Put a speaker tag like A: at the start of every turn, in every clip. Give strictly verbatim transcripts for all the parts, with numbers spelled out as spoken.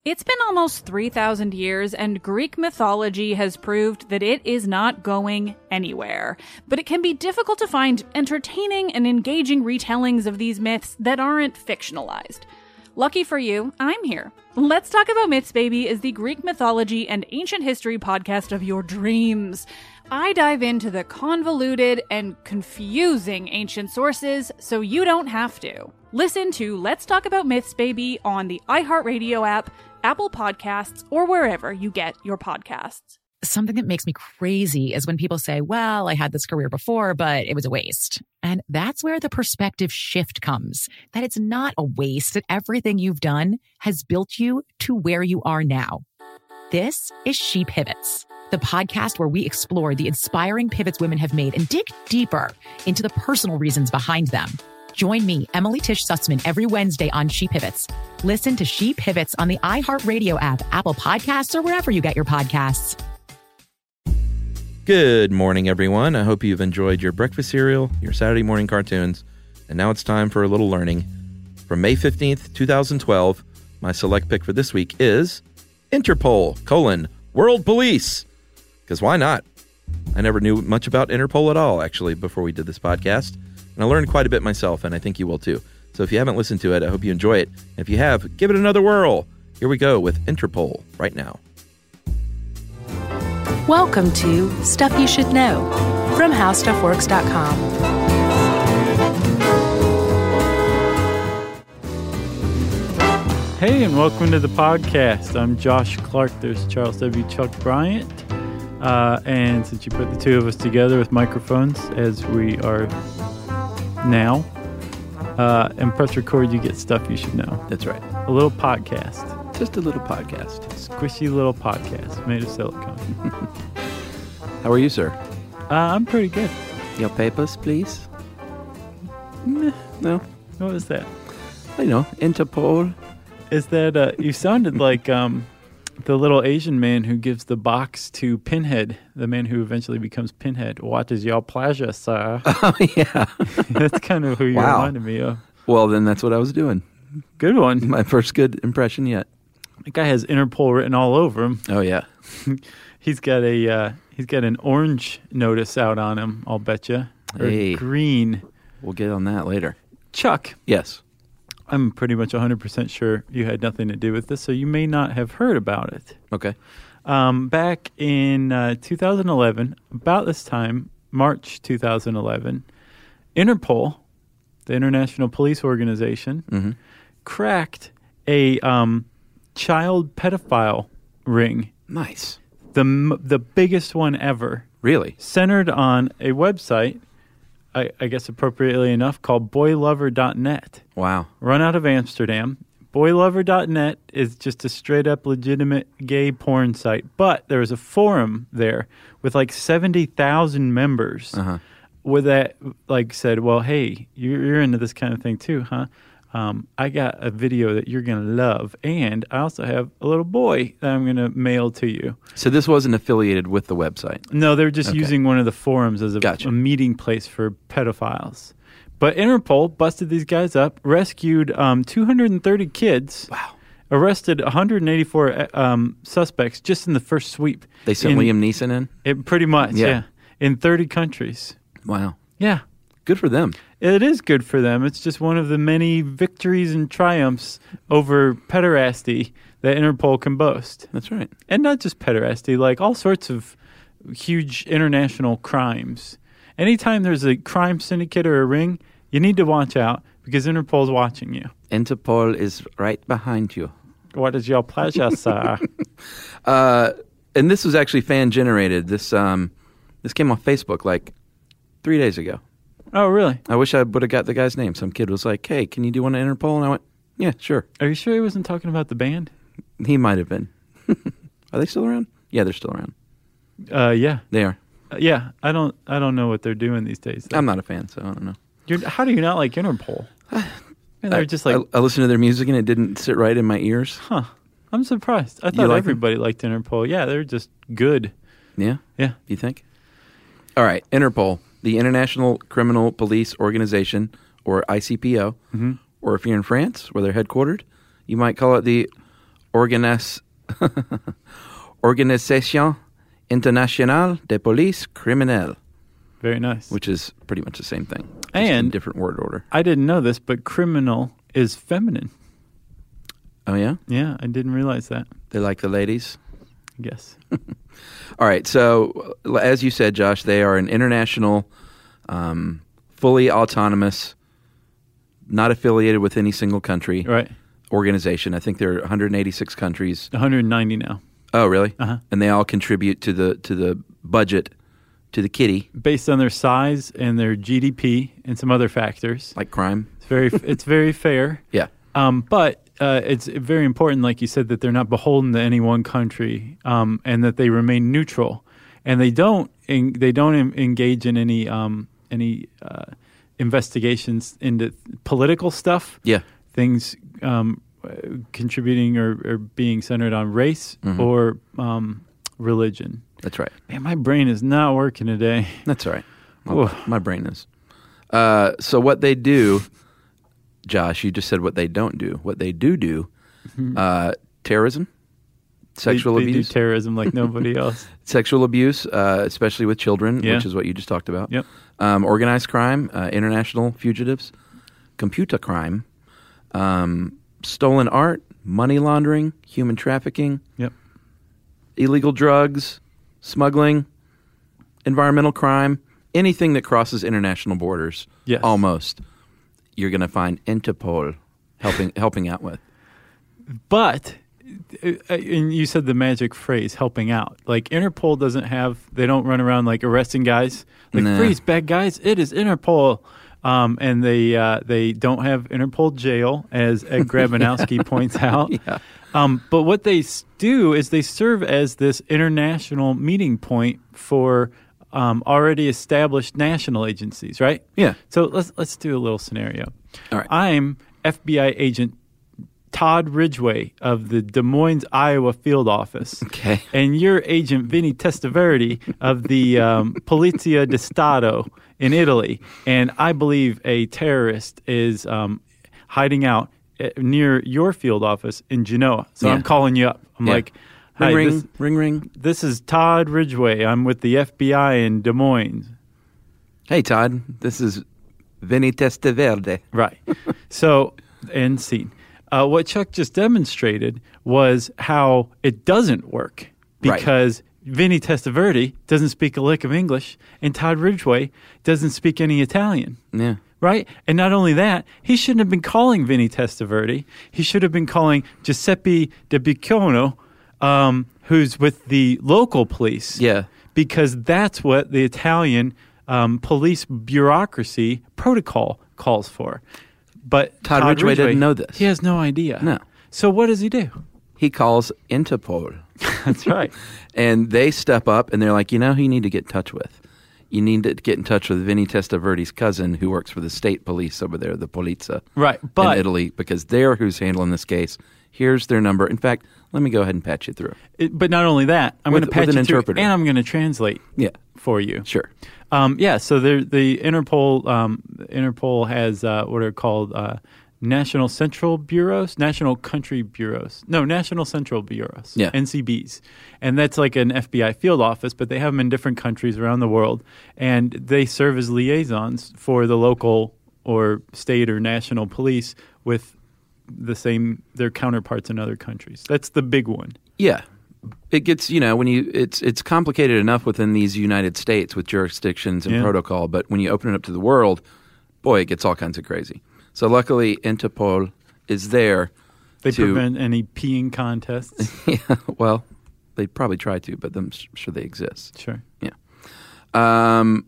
A: It's been almost three thousand years, and Greek mythology has proved that it is not going anywhere. But it can be difficult to find entertaining and engaging retellings of these myths that aren't fictionalized. Lucky for you, I'm here. Let's Talk About Myths, Baby is the Greek mythology and ancient history podcast of your dreams. I dive into the convoluted and confusing ancient sources so you don't have to. Listen to Let's Talk About Myths, Baby on the iHeartRadio app, Apple Podcasts, or wherever you get your podcasts.
B: Something that makes me crazy is when people say, well, I had this career before, but it was a waste. And that's where the perspective shift comes, that it's not a waste, that everything you've done has built you to where you are now. This is She Pivots, the podcast where we explore the inspiring pivots women have made and dig deeper into the personal reasons behind them. Join me, Emily Tish Sussman, every Wednesday on She Pivots. Listen to She Pivots on the iHeartRadio app, Apple Podcasts, or wherever you get your podcasts.
C: Good morning, everyone. I hope you've enjoyed your breakfast cereal, your Saturday morning cartoons, and now it's time for a little learning. From May fifteenth, twenty twelve, my select pick for this week is Interpol, colon, World Police. Because why not? I never knew much about Interpol at all, actually, before we did this podcast. And I learned quite a bit myself, and I think you will too. So if you haven't listened to it, I hope you enjoy it. And if you have, give it another whirl. Here we go with Interpol right now.
D: Welcome to Stuff You Should Know from How Stuff Works dot com.
E: Hey, and welcome to the podcast. I'm Josh Clark. There's Charles W. Chuck Bryant. Uh, and since you put the two of us together with microphones, as we are now, uh, and press record, you get Stuff You Should Know.
C: That's right.
E: A little podcast.
C: Just a little podcast.
E: Squishy little podcast made of silicone.
C: How are you, sir?
E: Uh, I'm pretty good.
C: Your papers, please?
E: Meh.
C: No?
E: What was that?
C: I know. Interpol.
E: Is that, uh, you sounded like um, the little Asian man who gives the box to Pinhead, the man who eventually becomes Pinhead. What is your pleasure, sir?
C: Oh, yeah.
E: That's kind of who you
C: wow.
E: reminded me of.
C: Well, then that's what I was doing.
E: Good one.
C: My first good impression yet.
E: That guy has Interpol written all over him.
C: Oh, yeah.
E: He's got a uh, he's got an orange notice out on him, I'll bet you. Or
C: hey.
E: green.
C: We'll get on that later.
E: Chuck.
C: Yes.
E: I'm pretty much one hundred percent sure you had nothing to do with this, so you may not have heard about it.
C: Okay.
E: Um, back in uh, two thousand eleven, about this time, March two thousand eleven, Interpol, the International Police Organization,
C: mm-hmm.
E: cracked a um, child pedophile ring.
C: Nice.
E: The the biggest one ever.
C: Really?
E: Centered on a website, I, I guess appropriately enough, called boy lover dot net.
C: Wow.
E: Run out of Amsterdam. boy lover dot net is just a straight-up legitimate gay porn site. But there was a forum there with like seventy thousand members
C: uh-huh.
E: where that like said, well, hey, you're, you're into this kind of thing too, huh? Um, I got a video that you're going to love, and I also have a little boy that I'm going to mail to you.
C: So this wasn't affiliated with the website?
E: No, they're just
C: okay.
E: using one of the forums as a,
C: gotcha.
E: a meeting place for pedophiles. But Interpol busted these guys up, rescued um, two hundred thirty kids.
C: Wow.
E: Arrested one hundred eighty-four um, suspects just in the first sweep.
C: They sent
E: in,
C: Liam Neeson in?
E: It, pretty much, yeah.
C: yeah.
E: In thirty countries.
C: Wow.
E: Yeah.
C: Good for them.
E: It is good for them. It's just one of the many victories and triumphs over pederasty that Interpol can boast.
C: That's right.
E: And not just pederasty, like all sorts of huge international crimes. Anytime there's a crime syndicate or a ring, you need to watch out because Interpol's watching you.
C: Interpol is right behind you.
E: What is your pleasure, sir?
C: Uh, and this was actually fan-generated. This um, this came off Facebook like three days ago.
E: Oh, really?
C: I wish I would have got the guy's name. Some kid was like, hey, can you do one at Interpol? And I went, yeah, sure.
E: Are you sure he wasn't talking about the band?
C: He might have been. Are they still around? Yeah, they're still around.
E: Uh, yeah.
C: They are.
E: Uh, yeah, I don't I don't know what they're doing these days, though.
C: I'm not a fan, so I don't know.
E: You're, how do you not like Interpol? And they're
C: I,
E: just like...
C: I, I listened to their music and it didn't sit right in my ears.
E: Huh. I'm surprised. I thought
C: like
E: everybody them? liked Interpol. Yeah, they're just good.
C: Yeah?
E: Yeah.
C: You think? All right, Interpol. The International Criminal Police Organization, or I C P O,
E: mm-hmm.
C: or if you're in France, where they're headquartered, you might call it the Organis- Organisation Internationale de Police Criminelle,
E: Very nice.
C: which is pretty much the same thing. just
E: And-
C: in different word order.
E: I didn't know this, but criminal is feminine.
C: Oh, yeah?
E: Yeah, I didn't realize that.
C: They like the ladies?
E: I guess.
C: All right. So, uh, as you said, Josh, they are an international, um, fully autonomous, not affiliated with any single country
E: Right.
C: organization. I think there are one hundred eighty-six countries.
E: one hundred ninety now.
C: Oh, really?
E: Uh-huh.
C: And they all contribute to the to the budget, to the kitty,
E: Based on their size and their G D P and some other factors.
C: like crime.
E: It's very it's very fair.
C: Yeah.
E: Um, but uh, it's very important, like you said, that they're not beholden to any one country, um, and that they remain neutral, and they don't en- they don't en- engage in any um, any uh, investigations into political stuff.
C: Yeah.
E: Things um, uh, contributing or, or being centered on race
C: Mm-hmm.
E: or um, religion.
C: That's right.
E: Man, my brain is not working today.
C: That's all right. My,
E: Whoa.
C: my brain is. Uh, so what they do, Josh, you just said what they don't do. What they do do, uh, terrorism, sexual
E: they, they
C: abuse,
E: do terrorism like nobody else.
C: sexual abuse, uh, especially with children,
E: Yeah.
C: which is what you just talked about.
E: Yep.
C: Um, organized crime, uh, international fugitives, computer crime, um, stolen art, money laundering, human trafficking,
E: Yep.
C: illegal drugs, smuggling, environmental crime, anything that crosses international borders.
E: Yes.
C: Almost, you're going to find Interpol helping helping out with.
E: But, uh, and you said the magic phrase, helping out. Like, Interpol doesn't have, they don't run around like arresting guys. Like,
C: Nah.
E: freeze, bad guys, it is Interpol. Um, and they uh, they don't have Interpol jail, as Ed Grabanowski points out.
C: Yeah.
E: Um, but what they s- do is they serve as this international meeting point for um, already established national agencies, right?
C: Yeah.
E: So let's let's do a little scenario.
C: All right.
E: I'm F B I agent Todd Ridgway of the Des Moines, Iowa field office.
C: Okay.
E: And you're Agent Vinny Testaverde of the um, Polizia di Stato in Italy. And I believe a terrorist is um, hiding out uh, near your field office in Genoa. So
C: Yeah.
E: I'm calling you up. I'm
C: Yeah.
E: like,
C: Ring,
E: hi,
C: ring,
E: this,
C: ring, ring.
E: this is Todd Ridgway. I'm with the F B I in Des Moines.
C: Hey, Todd. This is Vinny Testaverde.
E: Right. So, end scene. Uh, what Chuck just demonstrated was how it doesn't work
C: Right.
E: because Vinny Testaverde doesn't speak a lick of English and Todd Ridgway doesn't speak any Italian.
C: Yeah.
E: Right? And not only that, he shouldn't have been calling Vinny Testaverde. He should have been calling Giuseppe De Biccono, um, who's with the local police.
C: Yeah.
E: Because that's what the Italian um, police bureaucracy protocol calls for. But
C: Todd Ridgway didn't know this.
E: He has no idea.
C: No.
E: So what does he do?
C: He calls Interpol.
E: That's right.
C: And they step up and they're like, you know who you need to get in touch with? You need to get in touch with Vinny Testaverde's cousin who works for the state police over there, the Polizia
E: Right. But
C: in Italy, because they're who's handling this case. Here's their number. In fact, let me go ahead and patch you through.
E: it, but not only that, I'm
C: With-
E: going to patch
C: with an
E: you through
C: interpreter.
E: and I'm going to translate
C: Yeah,
E: for you.
C: sure.
E: Um, yeah, so the the Interpol um, Interpol has uh, what are called uh, National Central Bureaus, National Country Bureaus. No, National Central Bureaus,
C: Yeah.
E: N C Bs. And that's like an F B I field office, but they have them in different countries around the world. And they serve as liaisons for the local or state or national police with the same, their counterparts in other countries. That's the big one.
C: Yeah. It gets, you know, when you, it's it's complicated enough within these United States with jurisdictions and
E: Yeah.
C: protocol, but when you open it up to the world, boy, it gets all kinds of crazy. So luckily, Interpol is there.
E: They
C: to,
E: prevent any peeing contests.
C: Yeah, well, they probably try to, but I'm sure they exist.
E: Sure.
C: Yeah. Um,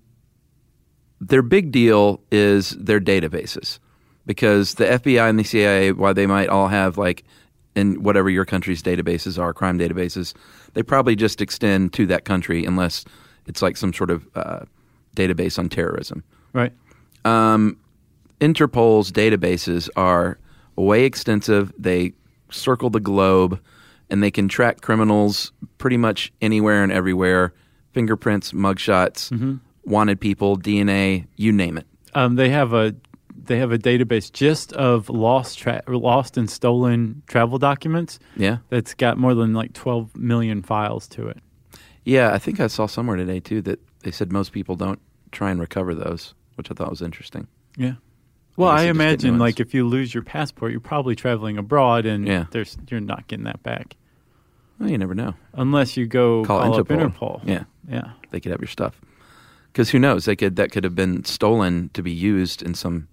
C: their big deal is their databases, because the F B I and the C I A, while they might all have like in whatever your country's databases are, crime databases, they probably just extend to that country unless it's like some sort of uh, database on terrorism.
E: Right.
C: Um, Interpol's databases are way extensive. They circle the globe, and they can track criminals pretty much anywhere and everywhere. Fingerprints, mugshots, wanted people, D N A, you name it.
E: Um, they have a they have a database just of lost tra- lost and stolen travel documents.
C: Yeah.
E: That's got more than like twelve million files to it.
C: Yeah, I think I saw somewhere today, too, that they said most people don't try and recover those, which I thought was interesting.
E: Yeah. Well,
C: I guess
E: I
C: you just get new
E: imagine
C: ones.
E: like if you lose your passport, you're probably traveling abroad and
C: Yeah.
E: there's you're not getting that back.
C: Well, you never know.
E: Unless you go
C: Call
E: call, up
C: Interpol.
E: Interpol.
C: Yeah.
E: Yeah.
C: They could have your stuff. Because who knows? They could that could have been stolen to be used in some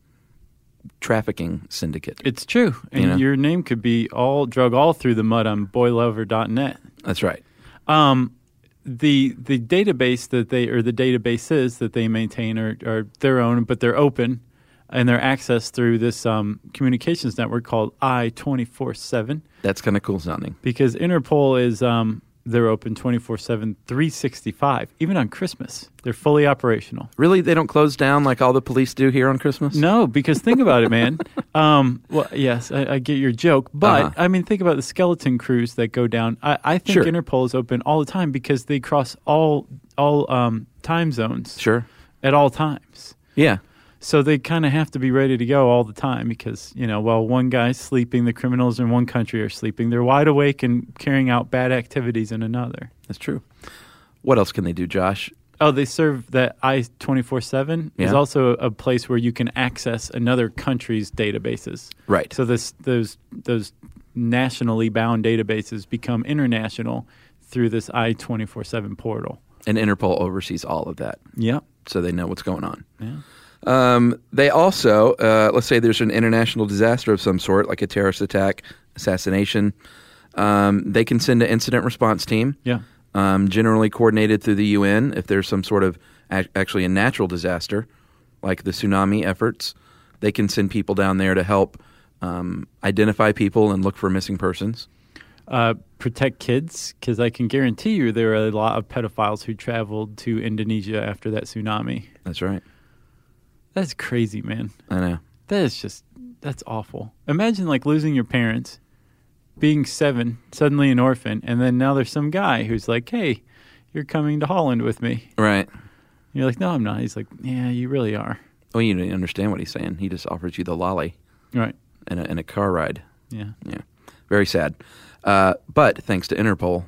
C: trafficking syndicate.
E: It's true. And
C: You know?
E: your name could be all drug all through the mud on boy lover dot net.
C: That's right.
E: Um, the the database that they or the databases that they maintain are, are their own, but they're open, and they're accessed through this um, communications network called I twenty-four seven.
C: That's kind of cool sounding.
E: Because Interpol is um, they're open twenty-four seven, three sixty-five, even on Christmas. They're fully operational.
C: Really? They don't close down like all the police do here on Christmas?
E: No, because think about it, man. Um, well, yes, I, I get your joke, but
C: Uh-huh.
E: I mean, think about the skeleton crews that go down. I, I think
C: Sure.
E: Interpol is open all the time because they cross all all um, time zones
C: Sure.
E: at all times.
C: Yeah.
E: So they kind of have to be ready to go all the time because, you know, while one guy's sleeping, the criminals in one country are sleeping. They're wide awake and carrying out bad activities in another.
C: That's true. What else can they do, Josh?
E: Oh, they serve that I twenty-four seven is
C: Yeah.
E: also a place where you can access another country's databases.
C: Right.
E: So this those those nationally bound databases become international through this I twenty-four seven portal.
C: And Interpol oversees all of that,
E: Yep.
C: so they know what's going on.
E: Yeah.
C: Um, they also, uh, let's say there's an international disaster of some sort, like a terrorist attack, assassination. Um, they can send an incident response team,
E: Yeah.
C: um, generally coordinated through the U N if there's some sort of ac- actually a natural disaster, like the tsunami efforts. They can send people down there to help um, identify people and look for missing persons.
E: Uh, protect kids, because I can guarantee you there are a lot of pedophiles who traveled to Indonesia after that tsunami.
C: That's right.
E: That's crazy, man.
C: I know.
E: That is just, that's awful. Imagine like losing your parents, being seven, suddenly an orphan, and then now there's some guy who's like, hey, you're coming to Holland with me.
C: Right.
E: You're like, no, I'm not. He's like, yeah, you really are.
C: Well, you don't understand what he's saying. He just offers you the lolly
E: Right.
C: and a, and a car ride.
E: Yeah.
C: Yeah. Very sad. Uh, but thanks to Interpol,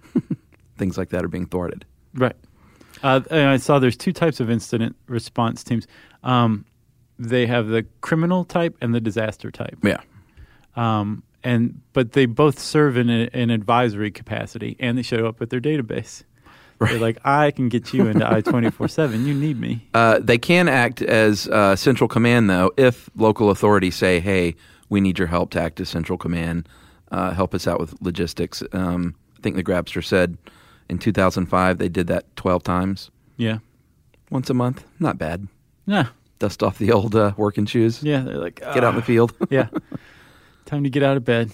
C: things like that are being thwarted.
E: Right. Uh, and I saw there's two types of incident response teams. Um, they have the criminal type and the disaster type.
C: Yeah.
E: Um, and but they both serve in a, an advisory capacity, and they show up with their database.
C: Right.
E: They're like, I can get you into I twenty-four seven. You need me.
C: Uh, they can act as uh, central command, though, if local authorities say, hey, we need your help to act as central command, uh, help us out with logistics. Um, I think the Grabster said in two thousand five they did that twelve times.
E: Yeah.
C: Once a month. Not bad.
E: Yeah.
C: Dust off the old uh, working shoes.
E: Yeah. They're like,
C: Get out in the
E: "Ah."
C: field.
E: Yeah. Time to get out of bed.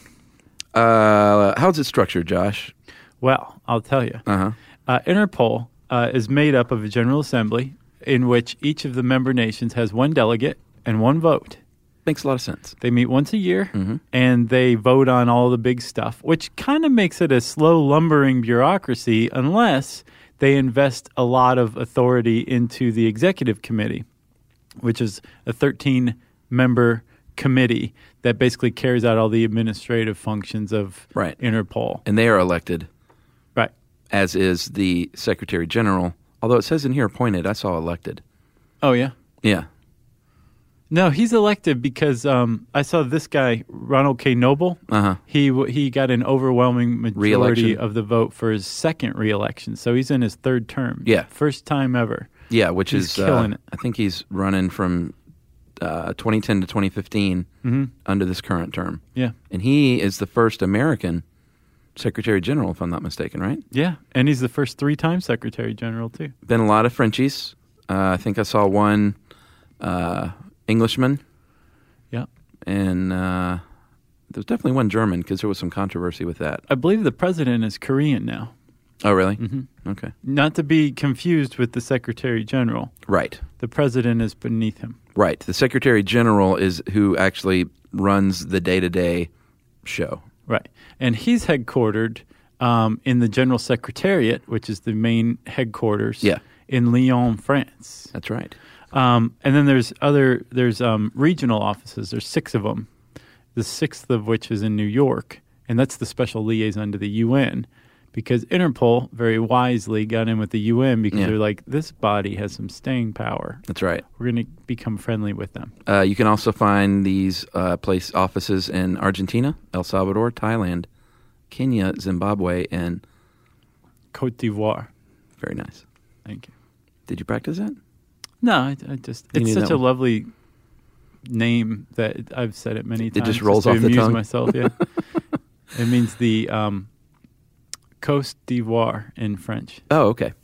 C: Uh, how's it structured, Josh?
E: Well, I'll tell you.
C: Uh-huh.
E: Uh, Interpol uh, is made up of a General Assembly in which each of the member nations has one delegate and one vote.
C: Makes a lot of sense.
E: They meet once a year,
C: Mhm.
E: and they vote on all the big stuff, which kind of makes it a slow, lumbering bureaucracy unless they invest a lot of authority into the executive committee, which is a thirteen-member committee that basically carries out all the administrative functions of
C: Right.
E: Interpol.
C: And they are elected,
E: Right.
C: as is the Secretary General. Although it says in here appointed, I saw elected.
E: Oh, yeah?
C: Yeah.
E: No, he's elected because um, I saw this guy, Ronald K. Noble.
C: Uh-huh.
E: He w- he got an overwhelming majority
C: Re-election.
E: of the vote for his second reelection. So he's in his third term.
C: Yeah.
E: First time ever.
C: Yeah, which
E: He's
C: is
E: killing
C: uh,
E: it.
C: I think he's running from uh, twenty ten to twenty fifteen
E: Mhm.
C: under this current term.
E: Yeah.
C: And he is the first American Secretary General, if I'm not mistaken, right?
E: Yeah. And he's the first three-time Secretary General, too.
C: Been a lot of Frenchies. Uh, I think I saw one uh, Englishman,
E: Yeah.
C: and uh, there's definitely one German because there was some controversy with that.
E: I believe the president is Korean now.
C: Oh, really?
E: Mm-hmm.
C: Okay.
E: Not to be confused with the Secretary General.
C: Right.
E: The president is beneath him.
C: Right. The Secretary General is who actually runs the day-to-day show.
E: Right. And he's headquartered um, in the General Secretariat, which is the main headquarters
C: Yeah.
E: in Lyon, France.
C: That's right.
E: Um, and then there's other there's um, regional offices. There's six of them. The sixth of which is in New York, and that's the special liaison to the U N. Because Interpol very wisely got in with the U N because
C: Yeah.
E: they're like, this body has some staying power.
C: That's right.
E: We're going to become friendly with them.
C: Uh, you can also find these uh, place offices in Argentina, El Salvador, Thailand, Kenya, Zimbabwe, and
E: Cote d'Ivoire.
C: very nice.
E: Thank you.
C: Did you practice that?
E: No, I, I just
C: You
E: it's
C: knew
E: such
C: that
E: a
C: one.
E: lovely name that I've said it many
C: It
E: times.
C: just rolls
E: to
C: off the
E: amuse
C: tongue?
E: myself. Yeah, it means the um, Côte d'Ivoire in French.
C: Oh, okay.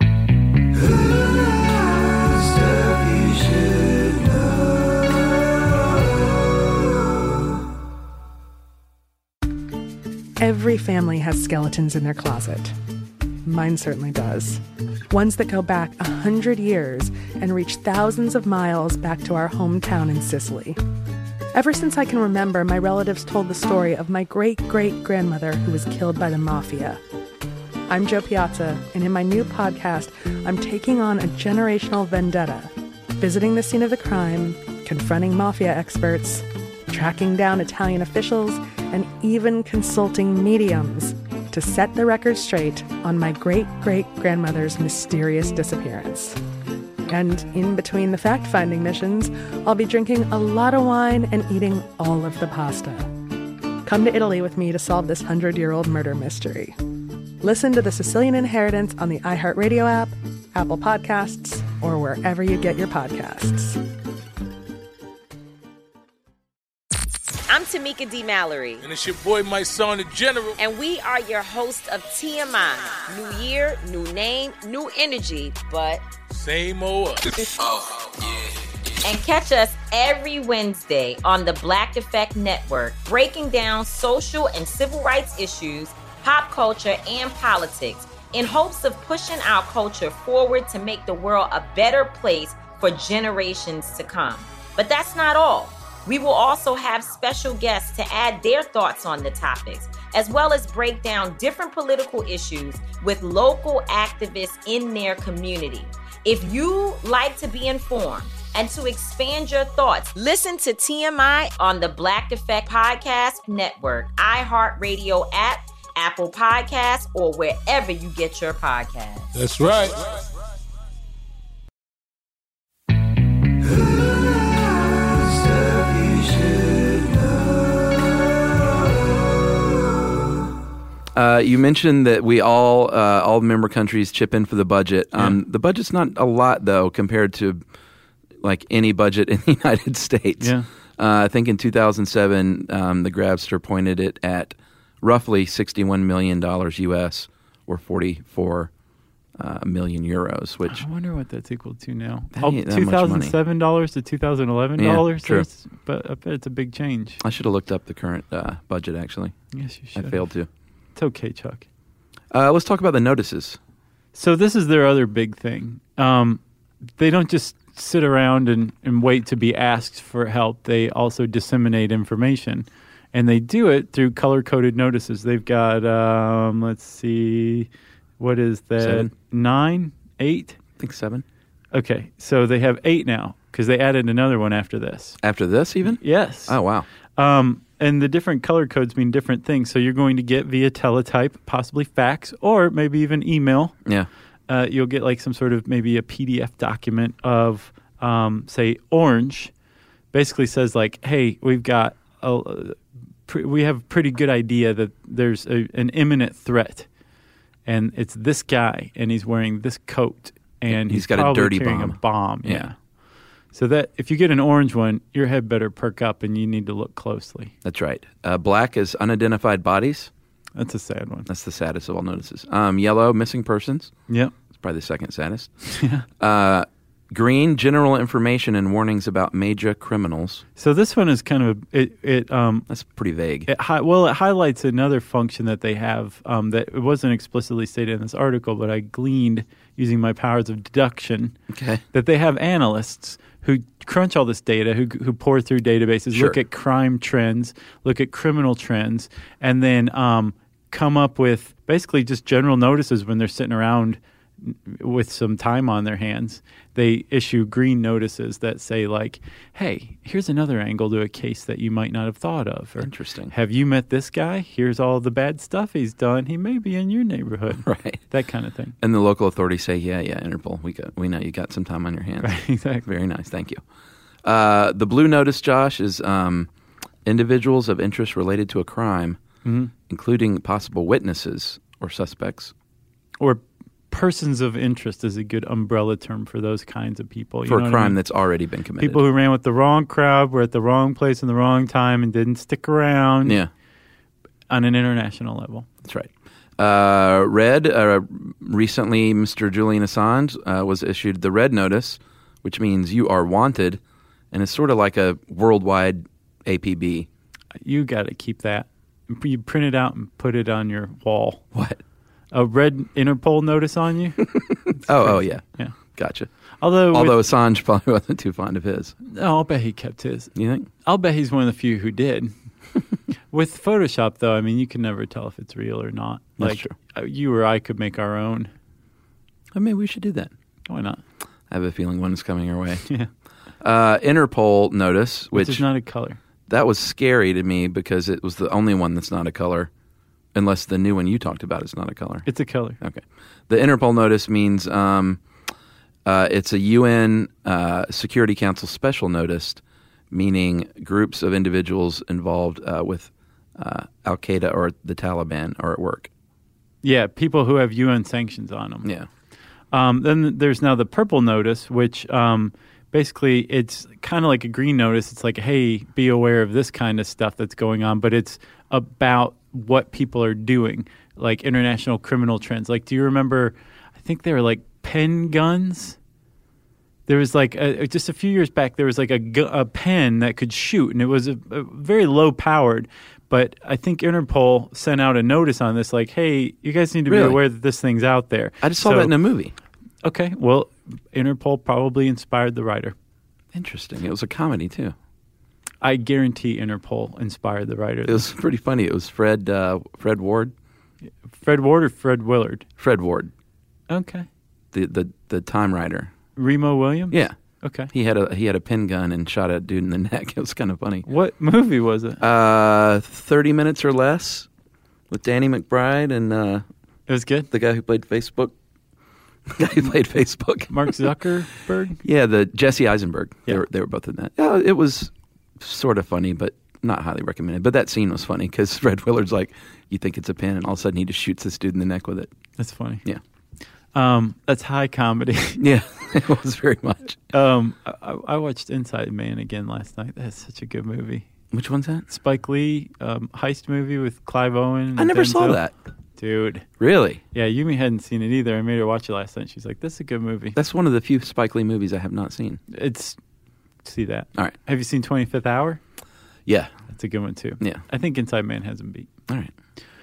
D: Every family has skeletons in their closet. Mine certainly does. Ones that go back a hundred years and reach thousands of miles back to our hometown in Sicily. Ever since I can remember, my relatives told the story of my great-great-grandmother who was killed by the mafia. I'm Jo Piazza, and in my new podcast, I'm taking on a generational vendetta, visiting the scene of the crime, confronting mafia experts, tracking down Italian officials, and even consulting mediums to set the record straight on my great-great-grandmother's mysterious disappearance. And in between the fact-finding missions, I'll be drinking a lot of wine and eating all of the pasta. Come to Italy with me to solve this hundred-year-old murder mystery. Listen to The Sicilian Inheritance on the iHeartRadio app, Apple Podcasts, or wherever you get your podcasts.
F: I'm Tamika D. Mallory.
G: And it's your boy, my son, the General.
F: And we are your hosts of T M I. New year, new name, new energy, but
G: Same old us. Oh, yeah.
F: And catch us every Wednesday on the Black Effect Network, breaking down social and civil rights issues, pop culture, and politics in hopes of pushing our culture forward to make the world a better place for generations to come. But that's not all. We will also have special guests to add their thoughts on the topics, as well as break down different political issues with local activists in their community. If you like to be informed and to expand your thoughts, listen to T M I on the Black Effect Podcast Network, iHeartRadio app, Apple Podcasts, or wherever you get your podcasts.
G: That's right.
C: Uh, you mentioned that we all, uh, all member countries chip in for the budget. Um,
E: Yeah.
C: The budget's not a lot, though, compared to like any budget in the United States.
E: Yeah.
C: Uh, I think in two thousand seven, um, the Grabster pointed it at roughly sixty-one million dollars U S or forty-four uh, million euros, which
E: I wonder what that's equal to now.
C: That
E: Oh,
C: ain't that much
E: two thousand seven dollars to two thousand eleven dollars.
C: Yeah, true.
E: But I bet it's a big change.
C: I should have looked up the current uh, budget, actually.
E: Yes, you
C: I
E: should.
C: failed to.
E: It's okay, Chuck.
C: Uh, let's talk about the notices.
E: So this is their other big thing. Um, they don't just sit around and, and wait to be asked for help. They also disseminate information. And they do it through color-coded notices. They've got, um, let's see, what is that?
C: Seven.
E: Nine? Eight?
C: I think seven.
E: Okay, so they have eight now because they added another one after this.
C: After this, even?
E: Yes.
C: Oh, wow.
E: Um, and the different color codes mean different things. So you're going to get via teletype, possibly fax, or maybe even email.
C: Yeah.
E: Uh, you'll get like some sort of maybe a P D F document of, um, say, orange. Basically says like, hey, we've got a, pre- we have a pretty good idea that there's a, an imminent threat, and it's this guy, and he's wearing this coat, and
C: He's
E: he's,
C: got a
E: probably
C: dirty
E: carrying
C: bomb.
E: a bomb.
C: Yeah.
E: Yeah. So that if you get an orange one, your head better perk up, and you need to look closely.
C: That's right. Uh, black is unidentified bodies.
E: That's a sad one.
C: That's the saddest of all notices. Um, yellow, missing persons.
E: Yep.
C: It's probably the second saddest.
E: Yeah.
C: Uh, green, general information and warnings about major criminals.
E: So this one is kind of it. It um.
C: That's pretty vague.
E: It hi- well, it highlights another function that they have um, that it wasn't explicitly stated in this article, but I gleaned using my powers of deduction
C: Okay.
E: that they have analysts who crunch all this data, who who pour through databases,
C: Sure.
E: look at crime trends, look at criminal trends, and then um, come up with basically just general notices when they're sitting around with some time on their hands, they issue green notices that say, like, hey, here's another angle to a case that you might not have thought of. Or,
C: Interesting.
E: have you met this guy? Here's all the bad stuff he's done. He may be in your neighborhood.
C: Right.
E: That kind of thing.
C: And the local authorities say, yeah, yeah, Interpol, we got, we know you got some time on your hands.
E: Right, exactly.
C: Very nice. Thank you. Uh, the blue notice, Josh, is um, individuals of interest related to a crime,
E: mm-hmm.
C: including possible witnesses or suspects.
E: Or persons of interest is a good umbrella term for those kinds of people. You
C: For
E: know
C: a
E: what
C: crime
E: I mean?
C: that's already been committed.
E: People who ran with the wrong crowd, were at the wrong place in the wrong time, and didn't stick around
C: Yeah,
E: on an international level.
C: that's right. Uh, red, uh, recently Mister Julian Assange uh, was issued the red notice, which means you are wanted, and it's sort of like a worldwide A P B.
E: You got to keep that. You print it out and put it on your wall.
C: What?
E: A red Interpol notice on you?
C: Oh, oh, yeah.
E: Yeah.
C: Gotcha.
E: Although,
C: Although
E: with,
C: Assange probably wasn't too fond of his.
E: no, I'll bet he kept his.
C: You think?
E: I'll bet he's one of the few who did. With Photoshop, though, I mean, you can never tell if it's real or not.
C: That's
E: Like,
C: true.
E: uh, you or I could make our own.
C: I mean, we should do that.
E: Why not?
C: I have a feeling one is coming our way.
E: Yeah.
C: Uh, Interpol notice, which,
E: Which is not a color.
C: that was scary to me because it was the only one that's not a color, unless the new one you talked about is not a color.
E: It's a color.
C: Okay. The Interpol notice means um, uh, it's a U N uh, Security Council special notice, meaning groups of individuals involved uh, with uh, Al Qaeda or the Taliban are at work.
E: Yeah, people who have U N sanctions on them.
C: Yeah.
E: Um, then there's now the purple notice, which um, basically it's kind of like a green notice. It's like, hey, be aware of this kind of stuff that's going on, but it's about what people are doing, like international criminal trends. Like, do you remember, I think they were like pen guns? There was like, a, just a few years back, there was like a, gu- a pen that could shoot, and it was a, a very low powered. But I think Interpol sent out a notice on this, like, hey, you guys need to
C: Really?
E: be aware that this thing's out there.
C: I just saw
E: So-
C: that in a movie.
E: Okay, well, Interpol probably inspired the writer.
C: Interesting. It was a comedy, too.
E: I guarantee Interpol inspired the writer.
C: It was pretty funny. It was Fred uh, Fred Ward.
E: Fred Ward or Fred Willard?
C: Fred Ward,
E: Okay.
C: the, the, the time writer.
E: Remo Williams?
C: Yeah.
E: Okay.
C: He had a he had a pin gun and shot a dude in the neck. It was kind of funny.
E: What movie was it?
C: Uh, thirty minutes or less with Danny McBride and uh,
E: It was good.
C: the guy who played Facebook. The guy who played Facebook.
E: Mark Zuckerberg?
C: Yeah, the Jesse Eisenberg. They
E: Yeah.
C: were they were both in that. Yeah, it was sort of funny, but not highly recommended. But that scene was funny because Fred Willard's like, you think it's a pin, and all of a sudden he just shoots this dude in the neck with it.
E: That's funny.
C: Yeah,
E: Um, that's high comedy.
C: yeah, it was very much.
E: um, I, I watched Inside Man again last night. That's such a good movie.
C: Which one's that?
E: Spike Lee um, heist movie with Clive Owen. And
C: I never saw
E: Denzel.
C: that.
E: Dude.
C: Really?
E: Yeah, Yumi hadn't seen it either. I made her watch it last night. She's like, "This is a good movie."
C: That's one of the few Spike Lee movies I have not seen.
E: It's see that.
C: All right.
E: Have you seen twenty-fifth Hour?
C: Yeah.
E: That's a good one too.
C: Yeah.
E: I think Inside Man has him beat.
C: All right.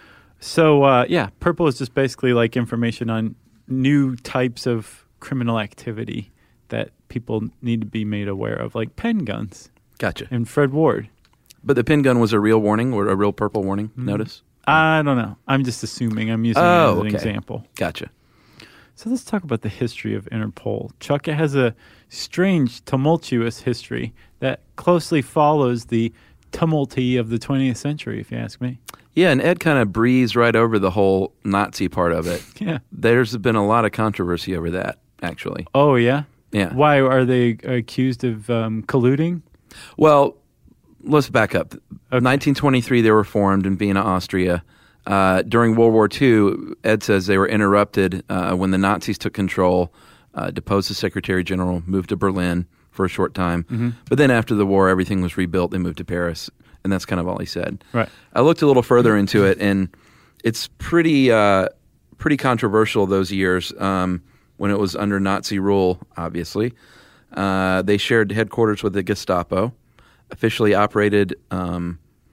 E: So uh, yeah, purple is just basically like information on new types of criminal activity that people need to be made aware of, like pen guns.
C: Gotcha.
E: And Fred Ward.
C: But the pin gun was a real warning or a real purple warning
E: Mm-hmm.
C: notice?
E: I don't know. I'm just assuming. I'm using
C: Oh,
E: it as an
C: okay.
E: example.
C: Gotcha.
E: So let's talk about the history of Interpol. Chuck, it has a strange, tumultuous history that closely follows the tumulty of the twentieth century, if you ask me.
C: Yeah, and Ed kind of breezed right over the whole Nazi part of it.
E: Yeah.
C: There's been a lot of controversy over that, actually.
E: Oh, yeah?
C: Yeah.
E: Why are they accused of um, colluding?
C: Well, let's back up. nineteen twenty-three, they were formed in Vienna, Austria. Uh, during World War Two, Ed says they were interrupted uh, when the Nazis took control, uh, deposed the Secretary General, moved to Berlin for a short time.
E: Mm-hmm.
C: But then after the war, everything was rebuilt. They moved to Paris, and that's kind of all he said.
E: Right.
C: I looked a little further into it, and it's pretty uh, pretty controversial those years um, when it was under Nazi rule, obviously. Uh, they shared headquarters with the Gestapo, officially operated um,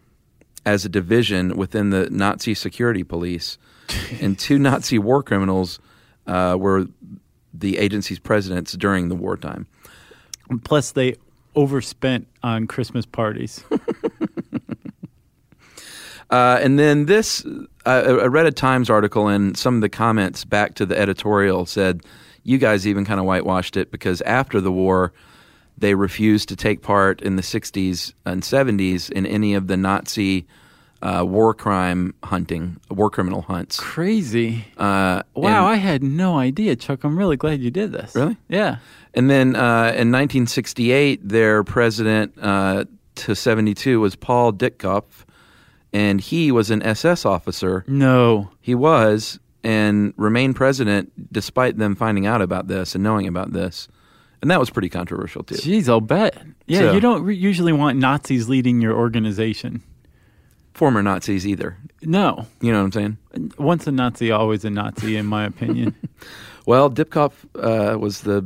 C: as a division within the Nazi security police, and two Nazi war criminals uh, were the agency's presidents during the wartime.
E: Plus, they overspent on Christmas parties.
C: Uh, and then this I, I read a Times article, and some of the comments back to the editorial said, you guys even kind of whitewashed it because after the war, they refused to take part in the sixties and seventies in any of the Nazi uh, war crime hunting, war criminal hunts.
E: Crazy.
C: Uh,
E: wow,
C: and,
E: I had no idea, Chuck. I'm really glad you did this.
C: Really?
E: Yeah.
C: And then uh, in nineteen sixty-eight, their president uh, to seventy-two was Paul Ditkopf, and he was an S S officer.
E: No.
C: He was, and remained president despite them finding out about this and knowing about this. And that was pretty controversial, too.
E: Jeez, I'll bet. Yeah,
C: So-
E: you don't re- usually want Nazis leading your organization.
C: Former Nazis either.
E: No.
C: You know what I'm saying?
E: Once a Nazi, always a Nazi, in my opinion.
C: Well, Dipkov uh, was the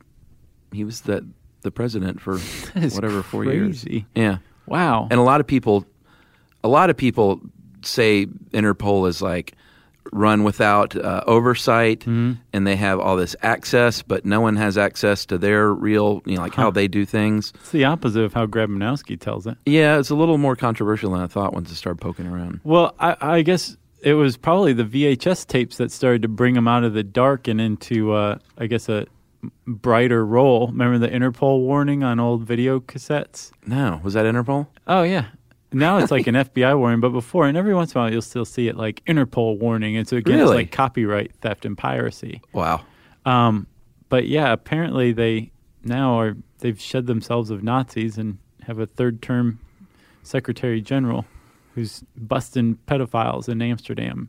C: he was the the president for
E: That is
C: whatever four
E: crazy.
C: years. Yeah,
E: Wow.
C: and a lot of people, a lot of people say Interpol is like run without uh, oversight,
E: Mm-hmm.
C: and they have all this access, but no one has access to their real, you know, like how they do things.
E: It's the opposite of how Grabanowski tells it.
C: Yeah, it's a little more controversial than I thought once I started poking around.
E: Well, I, I guess it was probably the V H S tapes that started to bring him out of the dark and into, uh, I guess, a brighter role. Remember the Interpol warning on old video cassettes?
C: No, was that Interpol?
E: Oh, yeah. Now it's like an F B I warning, but before, and every once in a while you'll still see it like Interpol warning. It's against
C: Really?
E: like copyright theft and piracy.
C: Wow.
E: Um, but yeah, apparently they now are they've shed themselves of Nazis and have a third term secretary general who's busting pedophiles in Amsterdam.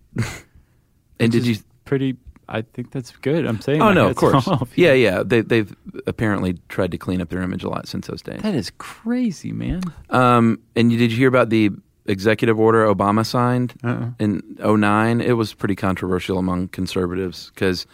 C: And did
E: Which
C: you?
E: is pretty? I think that's good. I'm saying.
C: Oh
E: my
C: no, of
E: hats
C: course.
E: off.
C: Yeah, yeah. They, they've apparently tried to clean up their image a lot since those days.
E: That is crazy, man.
C: Um, and you, did you hear about the executive order Obama signed
E: Uh-uh.
C: in oh nine? It was pretty controversial among conservatives because,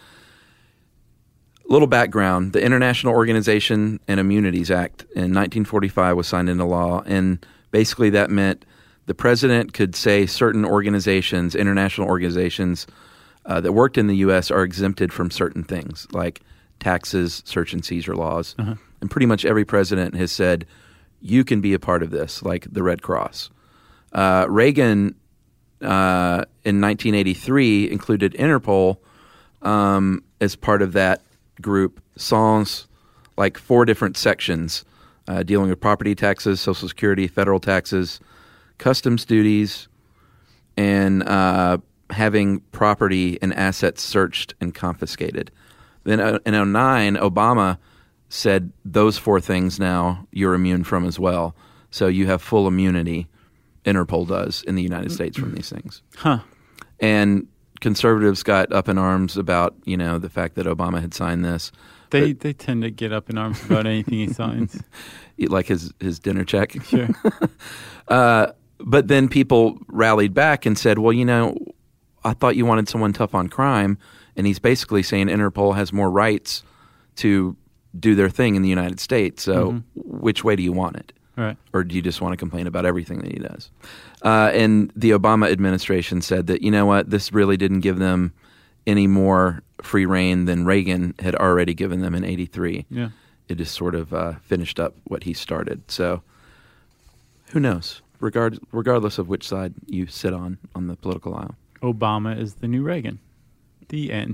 C: little background, the International Organization and Immunities Act in nineteen forty-five was signed into law, and basically that meant the president could say certain organizations, international organizations, Uh, that worked in the U S are exempted from certain things like taxes, search and seizure laws.
E: Uh-huh.
C: And pretty much every president has said, you can be a part of this, like the Red Cross. Uh, Reagan, uh, in nineteen eighty-three, included Interpol um, as part of that group, sans like four different sections uh, dealing with property taxes, Social Security, federal taxes, customs duties, and uh, having property and assets searched and confiscated. Then uh, in oh nine, Obama said those four things now you're immune from as well. So you have full immunity, Interpol does, in the United States from these things.
E: Huh.
C: And conservatives got up in arms about, you know, the fact that Obama had signed this.
E: They they tend to get up in arms about anything he signs.
C: Like his, his dinner check.
E: Sure.
C: uh, but then people rallied back and said, well, you know, I thought you wanted someone tough on crime, and he's basically saying Interpol has more rights to do their thing in the United States. So
E: Mm-hmm.
C: which way do you want it?
E: Right.
C: Or do you just want to complain about everything that he does? Uh, and the Obama administration said that, you know what, this really didn't give them any more free reign than Reagan had already given them in eighty-three.
E: Yeah.
C: It just sort of uh, finished up what he started. So who knows, Regard, regardless of which side you sit on on the political aisle.
E: Obama is the new Reagan. The end.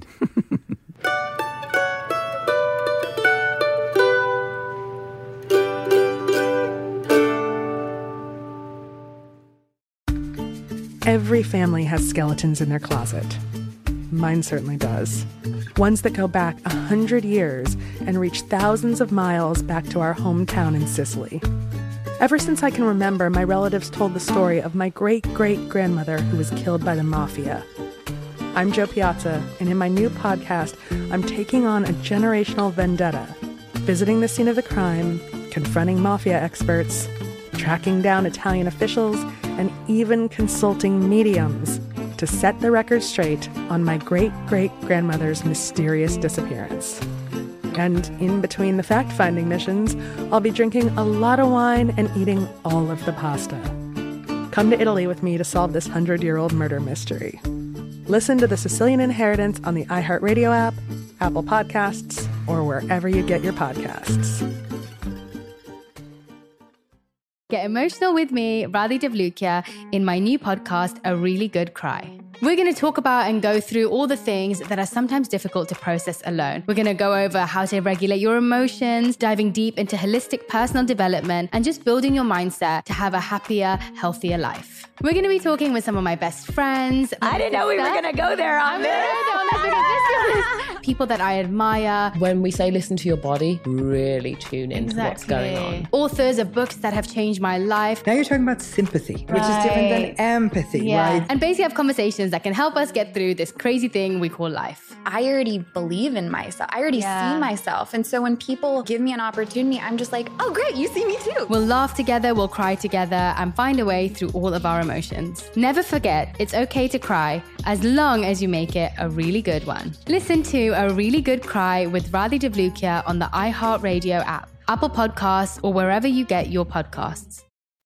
D: Every family has skeletons in their closet. Mine certainly does. Ones that go back a hundred years and reach thousands of miles back to our hometown in Sicily. Ever since I can remember, my relatives told the story of my great-great-grandmother who was killed by the mafia. I'm Joe Piazza, and in my new podcast, I'm taking on a generational vendetta, visiting the scene of the crime, confronting mafia experts, tracking down Italian officials, and even consulting mediums to set the record straight on my great-great-grandmother's mysterious disappearance. And in between the fact-finding missions, I'll be drinking a lot of wine and eating all of the pasta. Come to Italy with me to solve this hundred-year-old murder mystery. Listen to The Sicilian Inheritance on the iHeartRadio app, Apple Podcasts, or wherever you get your podcasts.
H: Get emotional with me, Radhi Devlukia, in my new podcast, A Really Good Cry. We're going to talk about and go through all the things that are sometimes difficult to process alone. We're going to go over how to regulate your emotions, diving deep into holistic personal development, and just building your mindset to have a happier, healthier life. We're going to be talking with some of my best friends.
I: I didn't know we were going to go there on this.
H: People that I admire.
I: When we say listen to your body, really tune into exactly. what's going on.
H: Authors of books that have changed my life.
J: Now you're talking about sympathy, right. which is different than empathy,
H: yeah.
J: right?
H: And basically have conversations that can help us get through this crazy thing we call life.
K: I already believe in myself. I already yeah. see myself. And so when people give me an opportunity, I'm just like, oh, great, you see me too.
H: We'll laugh together, we'll cry together, and find a way through all of our emotions. Never forget, it's okay to cry, as long as you make it a really good one. Listen to A Really Good Cry with Radhi Devlukia on the iHeartRadio app, Apple Podcasts, or wherever you get your podcasts.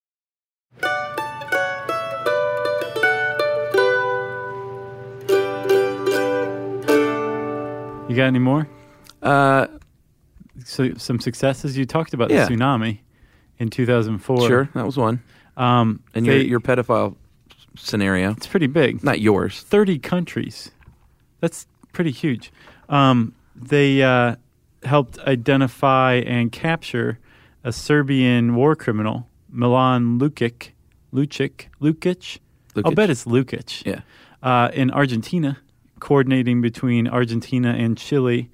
E: You got any more?
C: Uh,
E: so some successes. You talked about
C: yeah.
E: the tsunami in two thousand four.
C: Sure, that was one.
E: Um,
C: and
E: they,
C: your your pedophile scenario.
E: It's pretty big.
C: Not yours.
E: Thirty countries. That's pretty huge. Um, they uh, helped identify and capture a Serbian war criminal, Milan Lukic. Lukic. Lukic.
C: Lukic.
E: I'll bet it's Lukic.
C: Yeah.
E: Uh, in Argentina. Coordinating between Argentina and Chile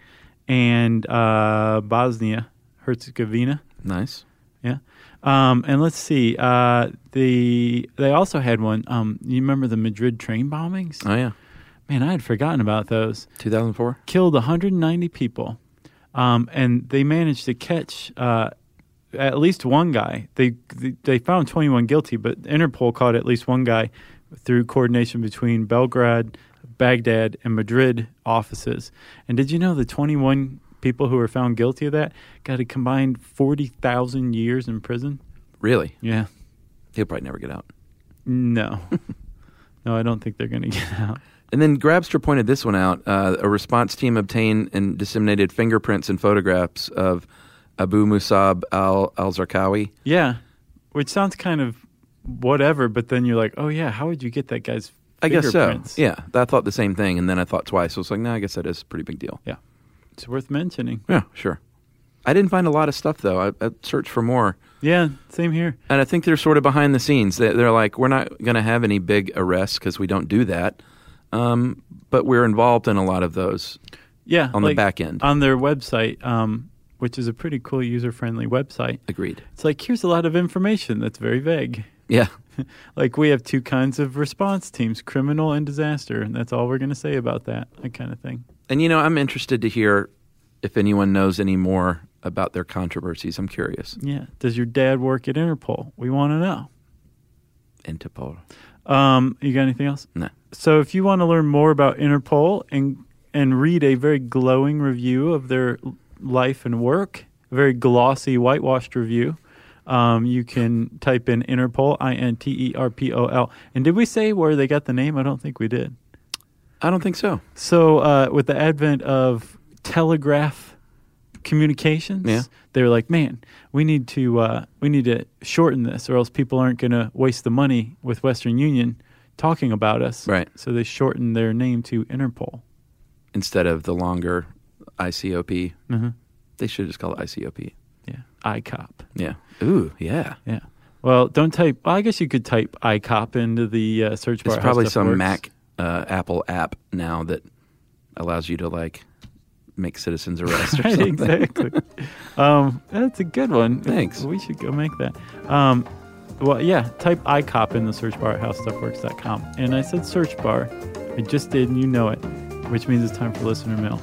E: and uh, Bosnia Herzegovina.
C: Nice.
E: Yeah. Um, and let's see. Uh, the they also had one. Um, you remember the Madrid train bombings?
C: Oh, yeah.
E: Man, I had forgotten about those.
C: two thousand four?
E: Killed one hundred ninety people. Um, and they managed to catch uh, at least one guy. They, they found twenty-one guilty, but Interpol caught at least one guy through coordination between Belgrade, Baghdad, and Madrid offices. And did you know the twenty-one people who were found guilty of that got a combined forty thousand years in prison?
C: Really?
E: Yeah.
C: He'll probably never get out.
E: No. No, I don't think they're going to get out.
C: And then Grabster pointed this one out. Uh, a response team obtained and disseminated fingerprints and photographs of Abu Musab al- al-Zarqawi.
E: Yeah, which sounds kind of whatever, but then you're like, oh, yeah, how would you get that guy's
C: I guess so.
E: fingerprints?
C: Yeah, I thought the same thing, and then I thought twice. So I was like, no, I guess that is a pretty big deal.
E: Yeah, it's worth mentioning.
C: Yeah, sure. I didn't find a lot of stuff, though. I, I searched for more.
E: Yeah, same here.
C: And I think they're sort of behind the scenes. They, they're like, we're not going to have any big arrests because we don't do that. Um, but we're involved in a lot of those
E: yeah,
C: on
E: like
C: the back end.
E: On their website, um, which is a pretty cool user-friendly website.
C: Agreed.
E: It's like, here's a lot of information that's very vague.
C: Yeah.
E: Like, we have two kinds of response teams, criminal and disaster, and that's all we're going to say about that, that kind of thing.
C: And, you know, I'm interested to hear if anyone knows any more about their controversies. I'm curious.
E: Yeah. Does your dad work at Interpol? We want to know.
C: Interpol.
E: Um, you got anything else?
C: No.
E: So if you want to learn more about Interpol and and read a very glowing review of their life and work, a very glossy, whitewashed review, um, you can type in Interpol, I N T E R P O L. And did we say where they got the name? I don't think we did.
C: I don't think so.
E: So uh, with the advent of telegraph communications,
C: yeah.
E: they were like, man, we need to uh, we need to shorten this, or else people aren't going to waste the money with Western Union talking about us.
C: Right.
E: So they shortened their name to Interpol.
C: Instead of the longer I C O P.
E: Mm-hmm.
C: They should just call it I C O P.
E: Yeah. I COP.
C: Yeah. Ooh, yeah.
E: Yeah. Well, don't type, well, I guess you could type I COP into the uh, search bar.
C: There's probably some
E: works.
C: Mac, uh, Apple app now that allows you to, like, make citizens arrest or
E: right,
C: something.
E: Exactly. um, that's a good one.
C: Thanks.
E: We should go make that. Um, well, yeah, type I COP in the search bar at how stuff works dot com. And I said search bar. I just did, and you know it, which means it's time for listener mail.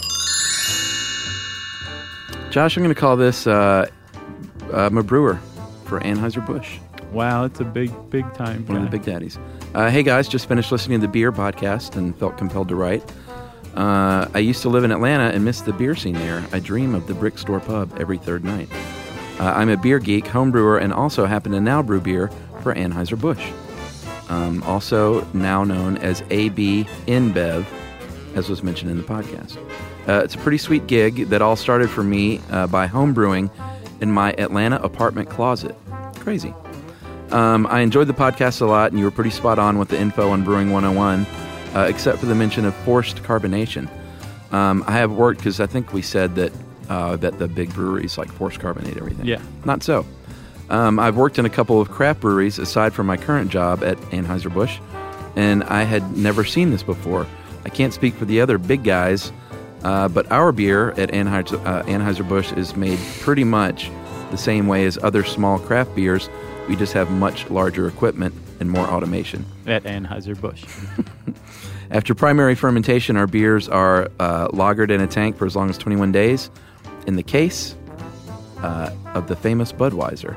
C: Josh, I'm going to call this uh, I'm a brewer for Anheuser-Busch.
E: Wow, it's a big, big time.
C: One
E: guy.
C: of the big daddies. Uh, hey, guys, just finished listening to the Beer podcast and felt compelled to write. Uh, I used to live in Atlanta and missed the beer scene there. I dream of the Brick Store Pub every third night. Uh, I'm a beer geek, home brewer, and also happen to now brew beer for Anheuser-Busch. Um, also now known as A B InBev, as was mentioned in the podcast. Uh, it's a pretty sweet gig that all started for me uh, by home brewing in my Atlanta apartment closet. Crazy. Um, I enjoyed the podcast a lot, and you were pretty spot on with the info on Brewing one oh one, uh, except for the mention of forced carbonation. Um, I have worked, because I think we said that uh, that the big breweries like force carbonate everything.
E: Yeah.
C: Not so. Um, I've worked in a couple of craft breweries aside from my current job at Anheuser-Busch, and I had never seen this before. I can't speak for the other big guys, uh, but our beer at Anheuser, uh, Anheuser-Busch is made pretty much the same way as other small craft beers. We just have much larger equipment and more automation.
E: At Anheuser-Busch.
C: After primary fermentation, our beers are uh, lagered in a tank for as long as twenty-one days. In the case uh, of the famous Budweiser.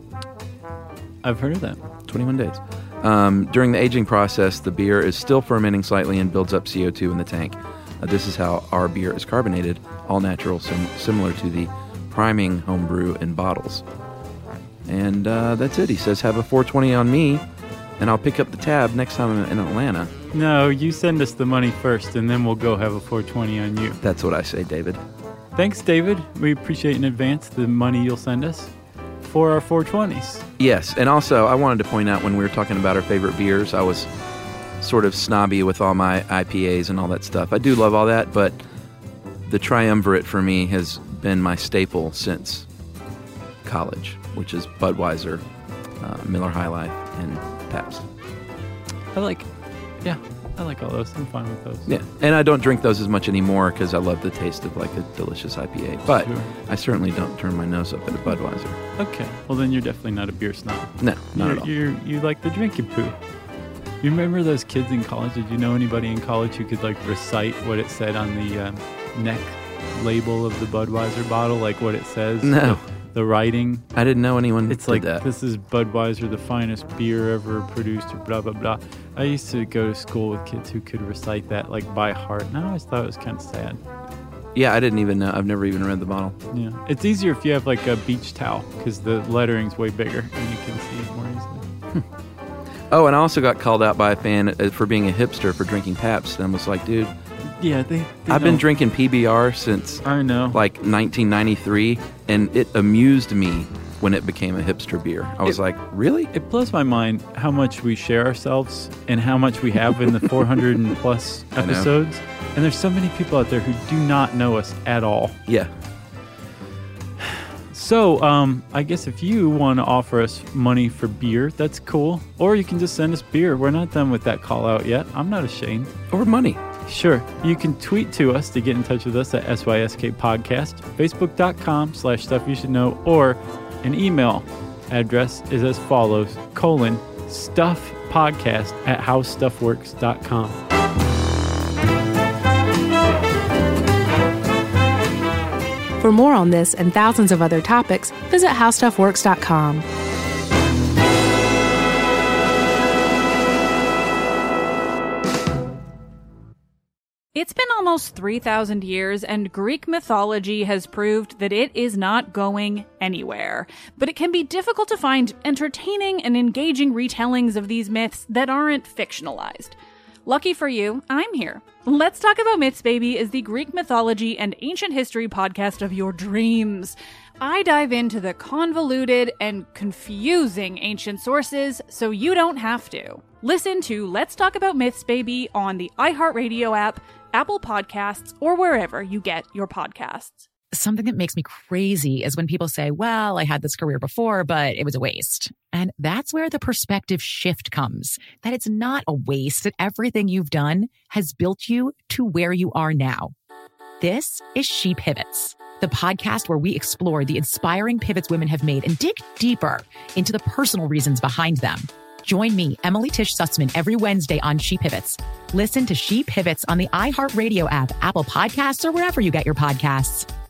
E: I've heard of that.
C: twenty-one days. Um, during the aging process, the beer is still fermenting slightly and builds up C O two in the tank. Uh, this is how our beer is carbonated, all natural, sim- similar to the priming homebrew in bottles. And uh, that's it. He says, have a four twenty on me, and I'll pick up the tab next time I'm in Atlanta.
E: No, you send us the money first, and then we'll go have a four twenty on you.
C: That's what I say, David.
E: Thanks, David. We appreciate in advance the money you'll send us for our four twenties.
C: Yes, and also I wanted to point out when we were talking about our favorite beers, I was sort of snobby with all my I P As and all that stuff. I do love all that, but the triumvirate for me has been my staple since college, which is Budweiser, uh, Miller High Life, and Pabst.
E: I like, yeah, I like all those. I'm fine with those.
C: Yeah, and I don't drink those as much anymore because I love the taste of like a delicious I P A. But
E: Sure.
C: I certainly don't turn my nose up at a Budweiser.
E: Okay, well then you're definitely not a beer snob.
C: No, not
E: you're,
C: at all.
E: You're, you like the drinking poo. You remember those kids in college? Did you know anybody in college who could like recite what it said on the um, neck label of the Budweiser bottle, like what it says?
C: No.
E: The, the writing.
C: I didn't know anyone
E: It's
C: did
E: like,
C: that.
E: this is Budweiser, the finest beer ever produced, or blah, blah, blah. I used to go to school with kids who could recite that like by heart, and I always thought it was kind of sad.
C: Yeah, I didn't even know. I've never even read the bottle.
E: Yeah, it's easier if you have like a beach towel because the lettering's way bigger and you can see it more easily.
C: Oh, and I also got called out by a fan uh, for being a hipster for drinking Pabst, and I was like, dude,
E: Yeah, they. they
C: I've been
E: don't-
C: drinking P B R since
E: I know.
C: like nineteen ninety-three, and it amused me when it became a hipster beer. I was
E: It-
C: like, really?
E: It blows my mind how much we share ourselves and how much we have in the four hundred and plus
C: I know.
E: episodes. And there's so many people out there who do not know us at all.
C: Yeah.
E: So, um, I guess if you want to offer us money for beer, that's cool. Or you can just send us beer. We're not done with that call out yet. I'm not ashamed.
C: Or money.
E: Sure. You can tweet to us to get in touch with us at S Y S K Podcast, Facebook.com slash Stuff You Should Know, or an email address is as follows, colon, stuffpodcast at howstuffworks dot com.
D: For more on this and thousands of other topics, visit how stuff works dot com.
A: It's been almost three thousand years, and Greek mythology has proved that it is not going anywhere. But it can be difficult to find entertaining and engaging retellings of these myths that aren't fictionalized. Lucky for you, I'm here. Let's Talk About Myths, Baby is the Greek mythology and ancient history podcast of your dreams. I dive into the convoluted and confusing ancient sources so you don't have to. Listen to Let's Talk About Myths, Baby on the iHeartRadio app, Apple Podcasts, or wherever you get your podcasts.
B: Something that makes me crazy is when people say, well, I had this career before, but it was a waste. And that's where the perspective shift comes, that it's not a waste, that everything you've done has built you to where you are now. This is She Pivots, the podcast where we explore the inspiring pivots women have made and dig deeper into the personal reasons behind them. Join me, Emily Tish Sussman, every Wednesday on She Pivots. Listen to She Pivots on the iHeartRadio app, Apple Podcasts, or wherever you get your podcasts.